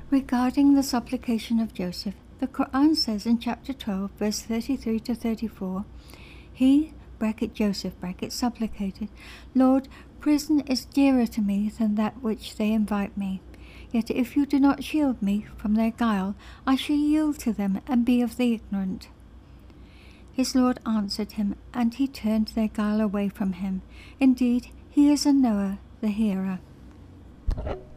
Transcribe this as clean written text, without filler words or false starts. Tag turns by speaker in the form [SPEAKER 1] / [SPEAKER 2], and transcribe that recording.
[SPEAKER 1] Regarding the supplication of Joseph, the Quran says in chapter 12, verse 33 to 34, he, Joseph, supplicated, Lord, prison is dearer to me than that which they invite me. Yet if you do not shield me from their guile, I shall yield to them and be of the ignorant. His Lord answered him, and he turned their guile away from him. Indeed, he is a knower, the hearer.